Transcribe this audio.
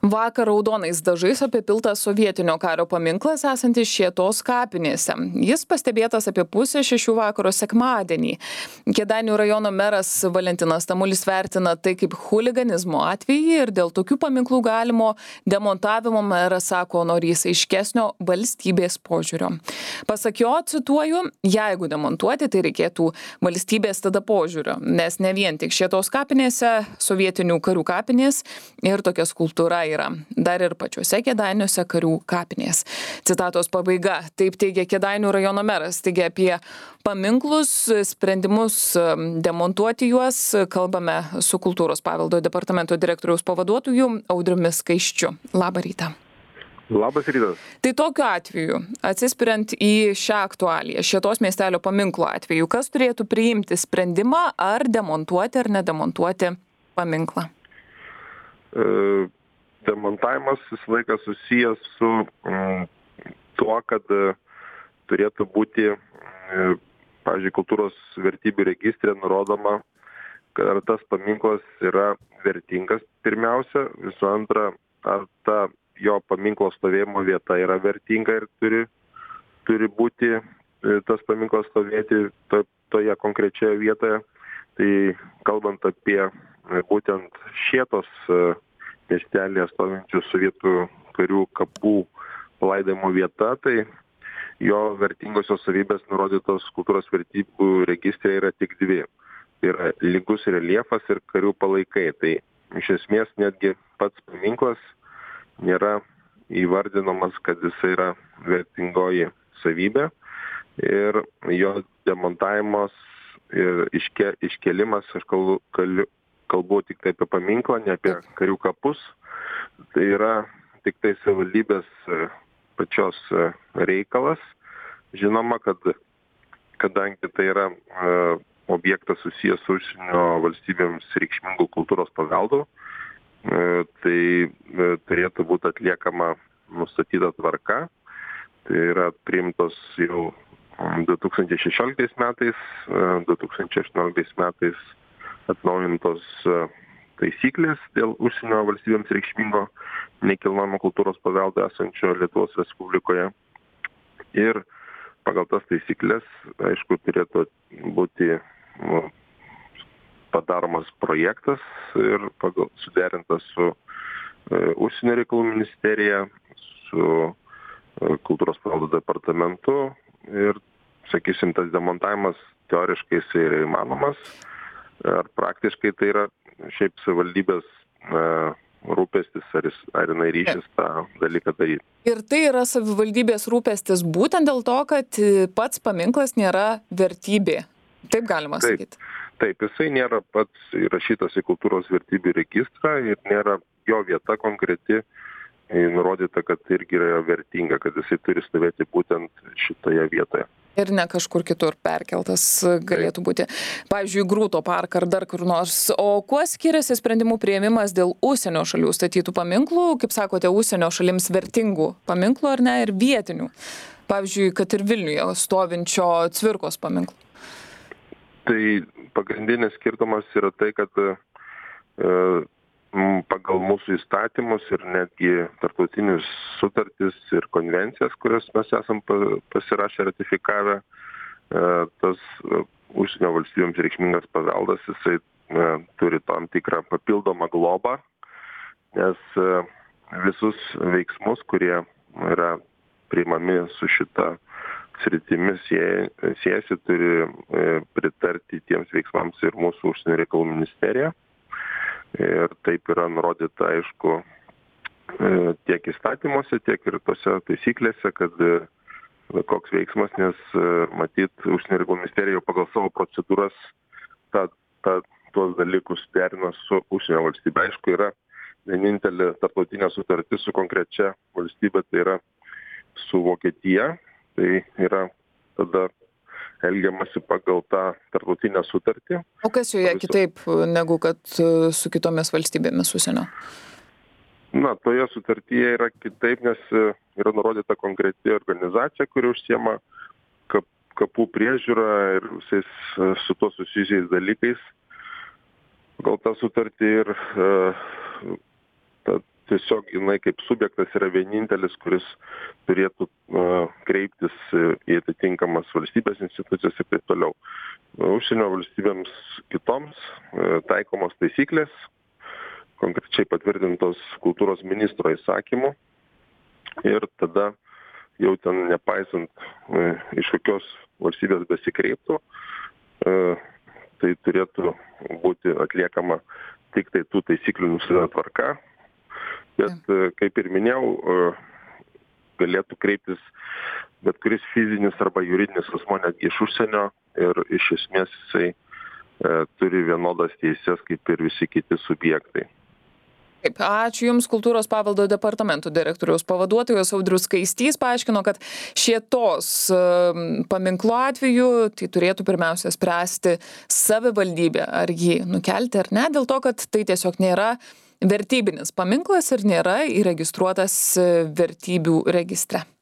Vakar raudonais dažais apipiltas sovietinio kario paminklas esantis Šėtos kapinėse. Jis pastebėtas apie 5:30 vakaro sekmadienį. Kėdainių rajono meras Valentinas Tamulis vertina tai kaip chuliganizmo atvejį ir dėl tokių paminklų galimo demontavimo meras sako norys aiškesnio valstybės požiūrio. Pasak jo, cituoju, jeigu demontuoti, tai reikėtų valstybės tada požiūrio, nes ne vien tik Šėtos kapinėse sovietinių karių kapinės ir tokia skulptūra yra. Dar ir pačiuose Kėdainiuose karių kapinės. Citatos pabaiga. Taip teigia Kėdainių rajono meras. Taigi apie paminklus, sprendimus demontuoti juos kalbame su Kultūros paveldo departamento direktoriaus pavaduotoju Audriumi Skaisčiu. Labą rytą. Labas rytas. Tai tokiu atveju, atsispiriant į šią aktualiją, Šėtos miestelio paminklo atveju, kas turėtų priimti sprendimą ar demontuoti ar nedemontuoti paminklą? Demontavimas visą laiką susijęs su tuo, kad turėtų būti, pavyzdžiui, kultūros vertybių registre nurodoma, kad ar tas paminklas yra vertingas pirmiausia, visų antra, ar ta jo paminklo stovėjimo vieta yra vertinga ir turi būti tas paminklas stovėti toje konkrečioje vietoje. Tai kalbant apie būtent Šėtos miestelėje stovinčių sovietų karių kapų palaidojimo vieta, tai jo vertingosios savybės nurodytos kultūros vertybių registre yra tik dvi. Tai yra lygus reljefas ir karių palaikai. Tai iš esmės netgi pats paminklas nėra įvardinamas, kad jis yra vertingoji savybė ir jo demontavimas ir iškėlimas, aš kalbu tik tai apie paminklą, ne apie karių kapus. Tai yra tik tai savivaldybės pačios reikalas. Žinoma, kadangi tai yra objektas susijęs su užsienio valstybėms reikšmingų kultūros paveldų, tai turėtų būti atliekama nustatyta tvarka. Tai yra priimtos jau 2016 metais, 2018 metais atnaujintos taisyklės dėl užsienio valstybėms reikšmingo nekilnojamo kultūros paveldo esančio Lietuvos Respublikoje. Ir pagal tas taisyklės, aišku, turėtų būti padaromas projektas ir suderintas su užsienio reikalų ministerija, su Kultūros paveldo departamentu ir, sakysim, tas demontavimas teoriškai jisai yra įmanomas. Ar praktiškai tai yra šiaip savivaldybės rūpestis, ar jinai ryšis tą dalyką daryti. Ir tai yra savivaldybės rūpestis būtent dėl to, kad pats paminklas nėra vertybė. Taip galima sakyti. Taip, jisai nėra pats įrašytas į kultūros vertybių registrą ir nėra jo vieta konkreti nurodyta, kad irgi yra vertinga, kad jisai turi stovėti būtent šitoje vietoje. Ir ne kažkur kitur perkeltas galėtų būti. Pavyzdžiui, Grūto parką ar dar kur nors. O kuo skiriasi sprendimų priėmimas dėl užsienio šalių statytų paminklų, kaip sakote, užsienio šalims vertingų paminklų ar ne, ir vietinių? Pavyzdžiui, kad ir Vilniuje stovinčio Cvirkos paminklų. Tai pagrindinis skirtumas yra tai, kad pagal mūsų įstatymus ir netgi tarptautinius sutartis ir konvencijas, kurias mes esam pasirašę, ratifikavę, tas užsienio valstybėms reikšmingas paveldas, jisai turi tam tikrą papildomą globą, nes visus veiksmus, kurie yra priimami su šita sritimi siejasi, turi pritarti tiems veiksmams ir mūsų užsienio reikalų ministerija. Ir taip yra nurodyta, aišku, tiek įstatymuose, tiek ir tose taisyklėse, kad koks veiksmas, nes matyt, užsienio reikalų ministerija jau pagal savo procedūras tuos dalykus derina su užsienio valstybe. Aišku, yra vienintelė tarptautinė sutartis su konkrečia valstybė, tai yra su Vokietija. Tai yra tada elgiamasi pagal tą tarptautinę sutartį. O kas joje kitaip negu kad su kitomis valstybėmis užsienio? Na, toje sutartyje yra kitaip, nes yra nurodyta konkreti organizacija, kuri užsiema kapų priežiūra ir visais su to susijusiais dalykais. Gal tą sutartį ir tiesiog jinai kaip subjektas yra vienintelis, kuris turėtų kreiptis į atitinkamas valstybės institucijas ir taip toliau. Užsienio valstybėms kitoms taikomos taisyklės, konkrečiai patvirtintos kultūros ministro įsakymu, ir tada jau ten nepaisant iš kokios valstybės besikreiptų, tai turėtų būti atliekama tik tai tų taisyklių nustatyta tvarka. Bet, kaip ir minėjau, galėtų kreiptis bet kuris fizinis arba juridinis asmuo netgi iš užsienio ir iš esmės jisai turi vienodas teises kaip ir visi kiti subjektai. Taip, ačiū Jums, Kultūros paveldo departamento direktoriaus pavaduotojas Audrius Skaistys paaiškino, kad Šėtos paminklo atveju tai turėtų pirmiausia spręsti savivaldybė, ar jį nukelti ar ne, dėl to, kad tai tiesiog nėra vertybinis paminklas ir nėra įregistruotas vertybių registre.